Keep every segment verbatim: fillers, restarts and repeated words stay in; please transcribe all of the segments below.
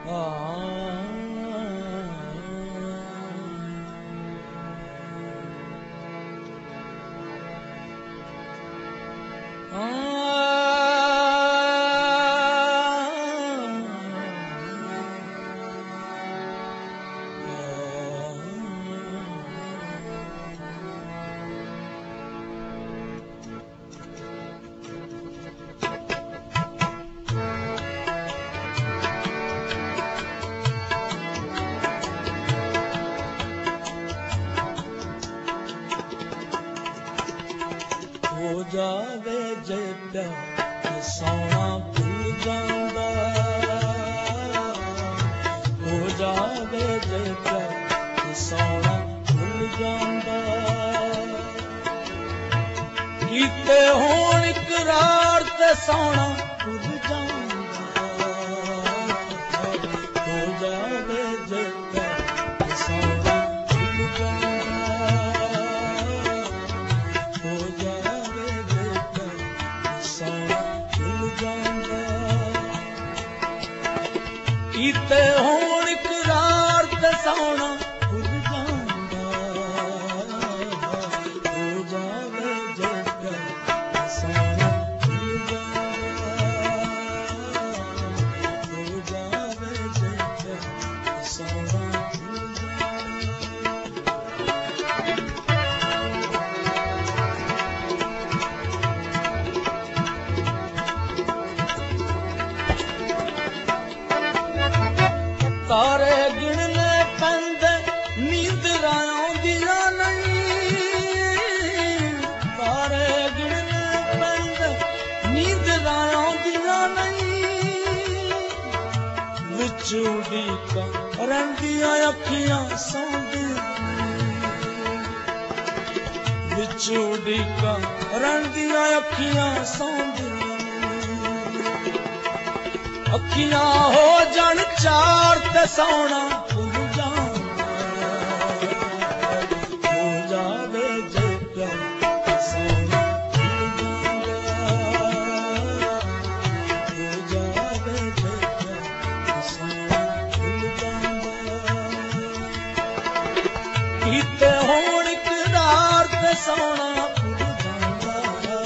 हो जावे जे प्यार सोना भूल जांदा, हो जावे जे प्यार सोना भूल जांदा, कीते होण इकरार ते सोना भूल जांदा, हो जावे जे प्यार सोना भूल जांदा, हो जावे जे प्यार सोना भूल जांदा, कीते होण इकरार ते सोना भूल जांदा, हो जावे जे प्यार सोना भूल जांदा, हो जावे जे प्यार सोना भूल जांदा। तारे गिनने पैंदे नींदरां आउंदियां नहीं, तारे गिनने पैंदे नींदरां आउंदियां नहीं, विच उड़ीकां रहिंदियां अखियां सौंदियां नहीं, विच उड़ीकां रहिंदियां अखियां सौंदियां नहीं, अखियां हो जान चार ते सोना भूल जांदा, हो जावे जे प्यार सोना भूल जांदा, हो जावे जे प्यार सोना भूल जांदा, कीते होण इकरार ते सोना भूल जांदा,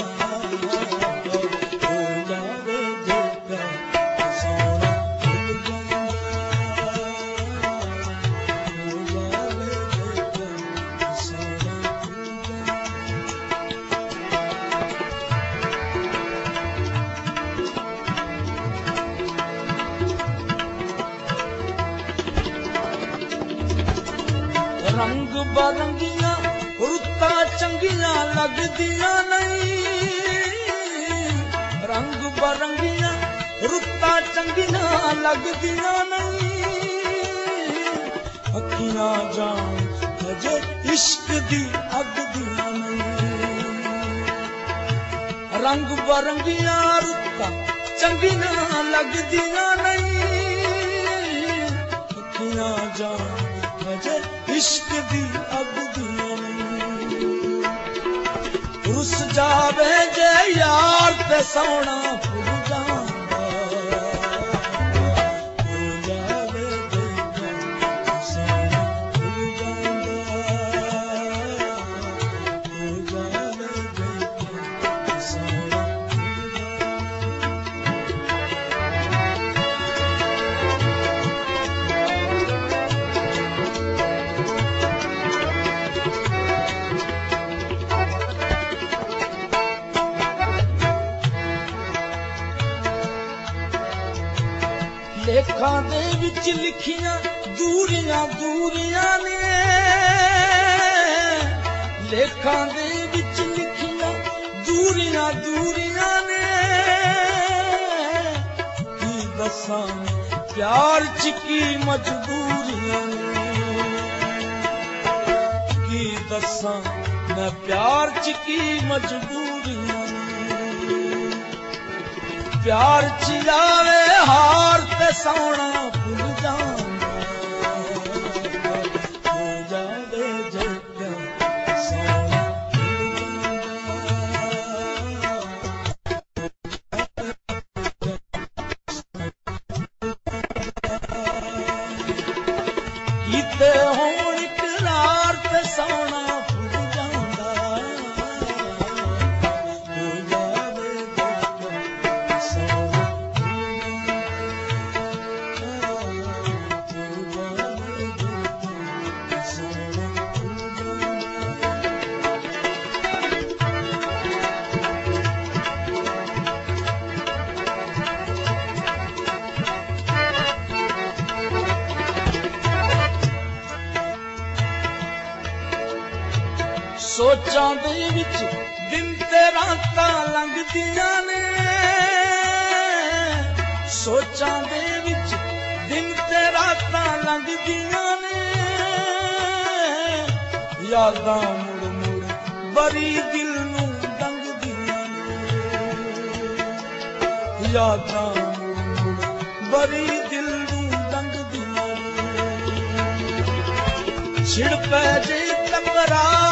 हो जावे जे प्यार सोना भूल जांदा, हो जावे जे प्यार सोना भूल जांदा। रंग बरंगियां रुत्तां चंगियां लगदियां नहीं, रंग बरंगियां रुत्तां चंगियां लगदियां नहीं, अखियां जान हजे इश्क दी अग दियां नहीं, रंग बरंगियां रुत्तां चंगियां लगदियां नहीं, अखियां जान हजे इश्क दी अग दियां नहीं, रुस जावे जे यार ते सोना भूल जांदा, हो जावे जे प्यार सोना भूल जांदा, हो जावे जे प्यार सोना भूल जांदा। लेखां दे विच लिखियां दूरियां दूरियां ने, लेखां दे विच लिखियां दूरियां दूरियां ने, की दसां प्यार च की मजबूरियां ने, की दसां मैं प्यार च की मजबूरियां ने, प्यार च आवे हार ते सोना भूल जांदा, हो जावे जे प्यार सोना भूल जांदा, ਕਰਦੇ ਹੋਣ ਇਕਰਾਰ ਤੇ ਸੋਣਾ ਭੁੱਲ ਜਾਂਦਾ ਹੋ ਜਾਵੇ ਧੋਖਾ ਸੋਣਾ ਸੋਚਾਂ ਦੇ ਵਿੱਚ ਦਿਨ ਤੇ ਰਾਤਾਂ ਲੰਘਦੀਆਂ ਨੇ ਸੋਚਾਂ ਦੇ ਵਿੱਚ ਦਿਨ ਤੇ ਰਾਤਾਂ ਲੰਘਦੀਆਂ ਨੇ ਯਾਦਾਂ ਮੁੜ ਮੁੜ ਬਰੀ ਦਿਲ ਨੂੰ ਡੰਗਦੀਆਂ ਨੇ ਯਾਦਾਂ ਮੁੜ ਮੁੜ ਬਰੀ ਦਿਲ ਨੂੰ ਡੰਗਦੀਆਂ ਨੇ ਛਿੜ ਪੈ ਜੇ ਤਕਰਾਰ